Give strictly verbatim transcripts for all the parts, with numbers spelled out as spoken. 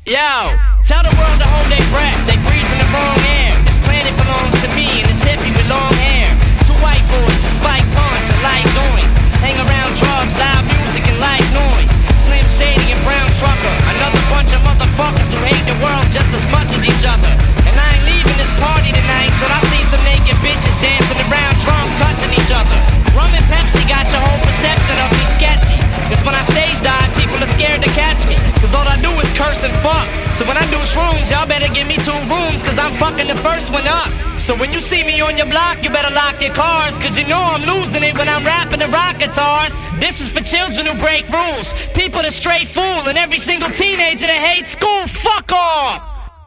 Yo, tell the world to hold their breath. They breathe in the wrong air. This planet belongs to me and this hippie with long hair. Two white boys, a spike punch, a light noise. Hang around drugs, loud music and light noise. Slim Shady and Brown Trucker. Another bunch of motherfuckers who hate the world just as much as each other. And I ain't leaving this party tonight till I see some naked bitches dancing around drunk, touching each other. Rum and Pepsi got your whole perception of me sketchy. Cause when I stage dive, people are scared to catch me. Cause all I do is curse and fuck. So when I do shrooms, y'all better give me two rooms. Cause I'm fucking the first one up. So when you see me on your block, you better lock your cars. Cause you know I'm losing it when I'm rapping the rock guitars. This is for children who break rules. People that straight fool. And every single teenager that hates school, fuck off!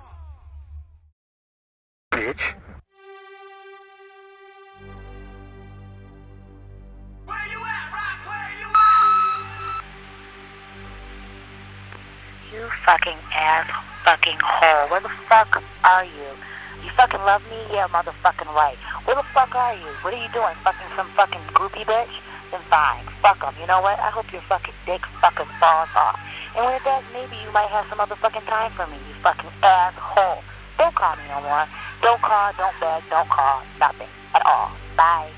Bitch. You fucking ass fucking hole. Where the fuck are you? You fucking love me? Yeah, motherfucking right. Where the fuck are you? What are you doing? Fucking some fucking groupie bitch? Then fine. Fuck them. You know what? I hope your fucking dick fucking falls off. And when it does, maybe you might have some motherfucking time for me, you fucking asshole. Don't call me no more. Don't call, don't beg, don't call. Nothing. At all. Bye.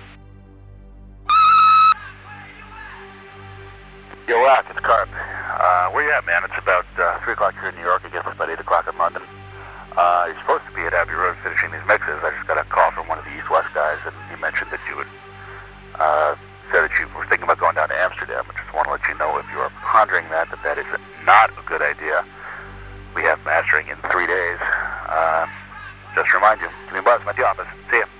Yo, Rock, it's Carp. Uh, where you at, man? It's about uh, three o'clock here in New York. I guess it's about eight o'clock in London. Uh, you're supposed to be at Abbey Road finishing these mixes. I just got a call from one of the East-West guys, and he mentioned that you would, uh, said that you were thinking about going down to Amsterdam. I just want to let you know, if you are pondering that, that that is not a good idea. We have mastering in three days. Uh, just to remind you, give me a buzz. I'm at the office. See ya.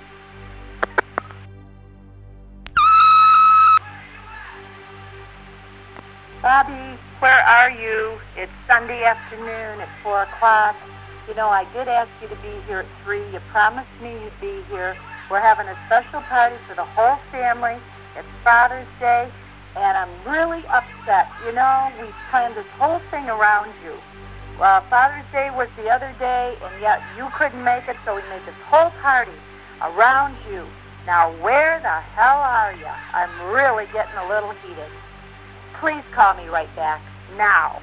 Bobby, where are you? It's Sunday afternoon at four o'clock. You know, I did ask you to be here at three. You promised me you'd be here. We're having a special party for the whole family. It's Father's Day, and I'm really upset. You know, we planned this whole thing around you. Well, Father's Day was the other day, and yet you couldn't make it, so we made this whole party around you. Now, where the hell are you? I'm really getting a little heated. Please call me right back, now.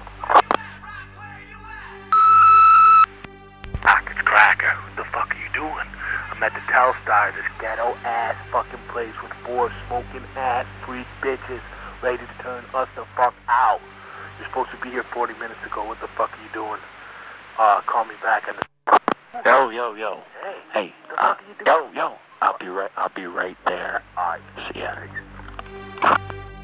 Doc, it's Cracker. What the fuck are you doing? I'm at the Telstar, this ghetto-ass fucking place with four smoking-ass freak bitches ready to turn us the fuck out. You're supposed to be here forty minutes ago. What the fuck are you doing? Uh, call me back. And Yo, yo, yo. Hey, Hey, what the uh, fuck are you doing? yo, yo. I'll be right. I'll be right there. All right. See ya.